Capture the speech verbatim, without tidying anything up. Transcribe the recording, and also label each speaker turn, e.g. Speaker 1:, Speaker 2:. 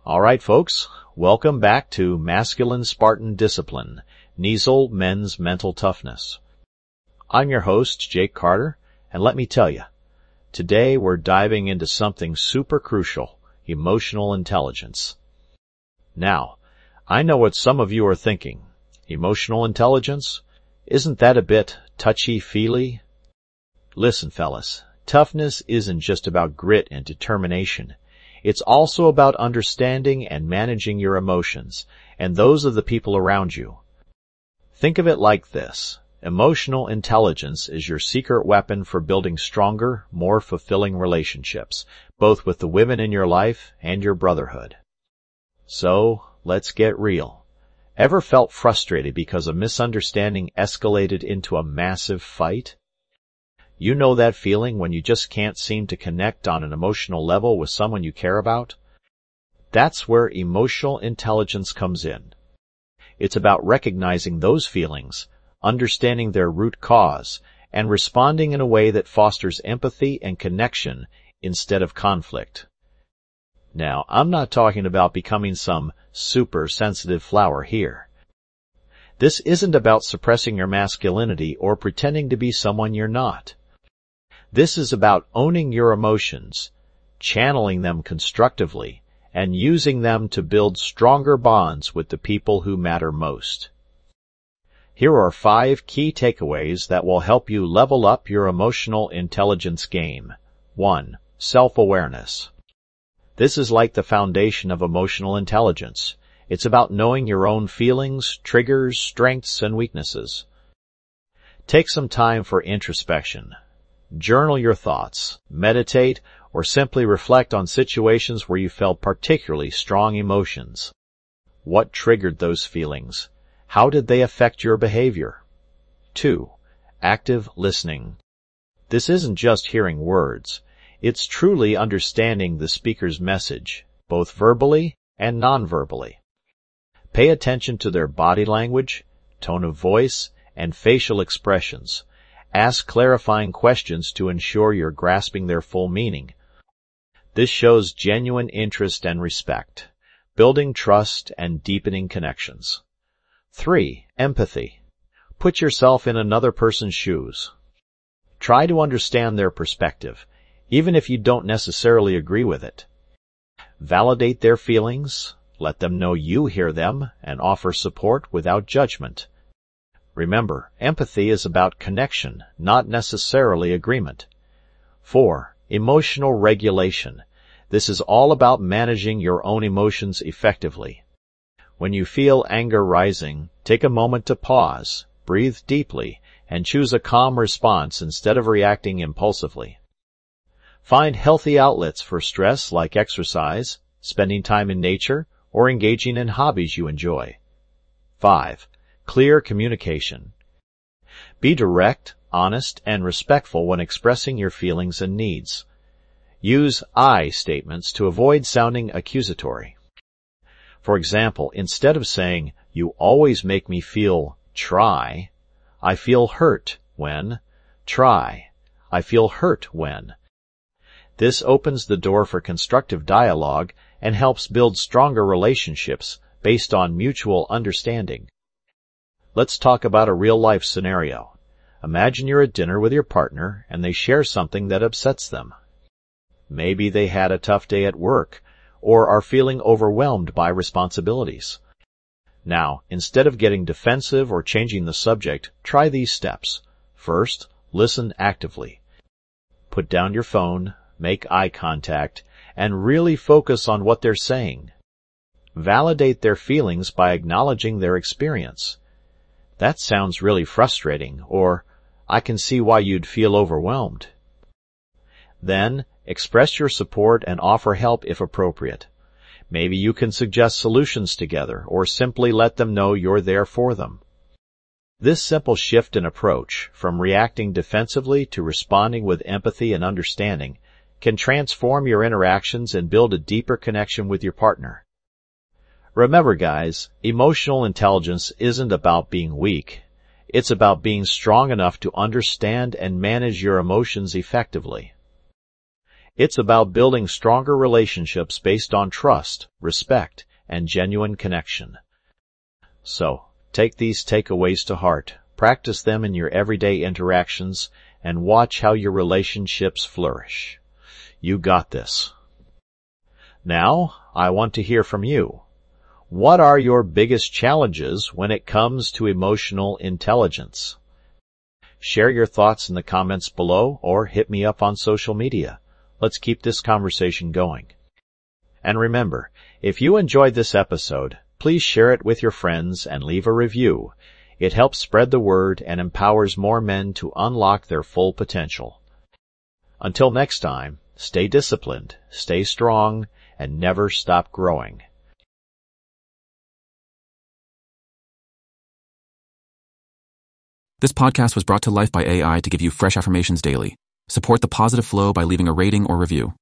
Speaker 1: All right, folks, welcome back to Masculine Spartan Discipline, Niesel Men's Mental Toughness. I'm your host, Jake Carter, and let me tell you, today we're diving into something super crucial, emotional intelligence. Now, I know what some of you are thinking. Emotional intelligence? Isn't that a bit touchy-feely? Listen, fellas, toughness isn't just about grit and determination. It's also about understanding and managing your emotions, and those of the people around you. Think of it like this. Emotional intelligence is your secret weapon for building stronger, more fulfilling relationships, both with the women in your life and your brotherhood. So, let's get real. Ever felt frustrated because a misunderstanding escalated into a massive fight? You know that feeling when you just can't seem to connect on an emotional level with someone you care about? That's where emotional intelligence comes in. It's about recognizing those feelings, understanding their root cause, and responding in a way that fosters empathy and connection instead of conflict. Now, I'm not talking about becoming some super sensitive flower here. This isn't about suppressing your masculinity or pretending to be someone you're not. This is about owning your emotions, channeling them constructively, and using them to build stronger bonds with the people who matter most. Here are five key takeaways that will help you level up your emotional intelligence game. One. Self-awareness. This is like the foundation of emotional intelligence. It's about knowing your own feelings, triggers, strengths, and weaknesses. Take some time for introspection. Journal your thoughts, meditate, or simply reflect on situations where you felt particularly strong emotions. What triggered those feelings? How did they affect your behavior? Two. Active listening. This isn't just hearing words. It's truly understanding the speaker's message, both verbally and non-verbally. Pay attention to their body language, tone of voice, and facial expressions. Ask clarifying questions to ensure you're grasping their full meaning. This shows genuine interest and respect, building trust and deepening connections. Three. Empathy. Put yourself in another person's shoes. Try to understand their perspective, even if you don't necessarily agree with it. Validate their feelings, let them know you hear them, and offer support without judgment. Remember, empathy is about connection, not necessarily agreement. Four. Emotional regulation. This is all about managing your own emotions effectively. When you feel anger rising, take a moment to pause, breathe deeply, and choose a calm response instead of reacting impulsively. Find healthy outlets for stress like exercise, spending time in nature, or engaging in hobbies you enjoy. Five. Clear communication. Be direct, honest, and respectful when expressing your feelings and needs. Use I statements to avoid sounding accusatory. For example, instead of saying, "You always make me feel," try, "I feel hurt when," try, "I feel hurt when." This opens the door for constructive dialogue and helps build stronger relationships based on mutual understanding. Let's talk about a real-life scenario. Imagine you're at dinner with your partner and they share something that upsets them. Maybe they had a tough day at work or are feeling overwhelmed by responsibilities. Now, instead of getting defensive or changing the subject, try these steps. First, listen actively. Put down your phone, make eye contact, and really focus on what they're saying. Validate their feelings by acknowledging their experience. "That sounds really frustrating," or "I can see why you'd feel overwhelmed." Then, express your support and offer help if appropriate. Maybe you can suggest solutions together, or simply let them know you're there for them. This simple shift in approach, from reacting defensively to responding with empathy and understanding, can transform your interactions and build a deeper connection with your partner. Remember, guys, emotional intelligence isn't about being weak. It's about being strong enough to understand and manage your emotions effectively. It's about building stronger relationships based on trust, respect, and genuine connection. So, take these takeaways to heart, practice them in your everyday interactions, and watch how your relationships flourish. You got this. Now, I want to hear from you. What are your biggest challenges when it comes to emotional intelligence? Share your thoughts in the comments below or hit me up on social media. Let's keep this conversation going. And remember, if you enjoyed this episode, please share it with your friends and leave a review. It helps spread the word and empowers more men to unlock their full potential. Until next time, stay disciplined, stay strong, and never stop growing.
Speaker 2: This podcast was brought to life by A I to give you fresh affirmations daily. Support the positive flow by leaving a rating or review.